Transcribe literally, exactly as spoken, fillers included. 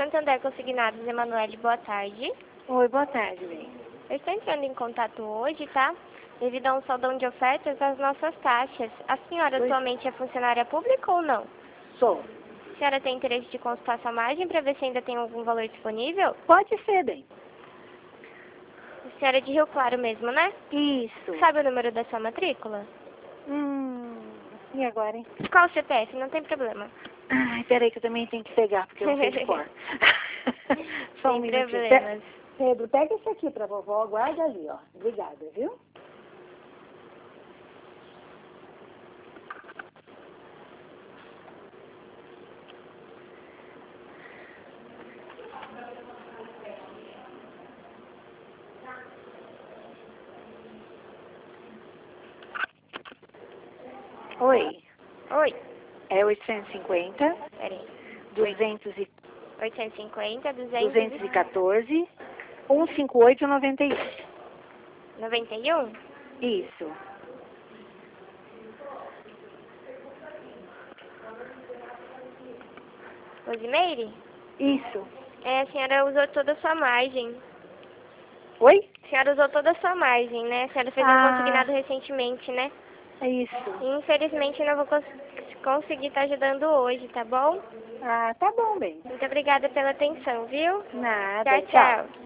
Santander Consignados, Emanuele, boa tarde. Oi, boa tarde, bem. Eu estou entrando em contato hoje, tá? Devido a um saldão de ofertas das nossas taxas. A senhora Oi. atualmente é funcionária pública ou não? Sou. A senhora tem interesse de consultar sua margem para ver se ainda tem algum valor disponível? Pode ser, bem. A senhora é de Rio Claro mesmo, né? Isso. Sabe o número da sua matrícula? Hum, e agora, hein? Qual o C P F? Não tem problema. Ai, peraí que eu também tenho que pegar, porque eu não sei de cor. Só um Sem minutinho. problemas. Pe- Pedro, pega esse aqui pra vovó, guarda ali, ó. Obrigada, viu? Oi, Oi. é oitocentos e cinquenta, Peraí. duzentos e oitocentos e cinquenta, duzentos duzentos e quatorze, cento e cinquenta e oito, noventa e um. e noventa e um? Isso. Rosimeire? Isso. É, a senhora usou toda a sua margem. Oi? A senhora usou toda a sua margem, né? A senhora fez um Ah. consignado recentemente, né? É isso. Infelizmente não vou cons conseguir estar ajudando hoje, tá bom? Ah, tá bom, bem. Muito obrigada pela atenção, viu? Nada, Tchau, tchau. tchau.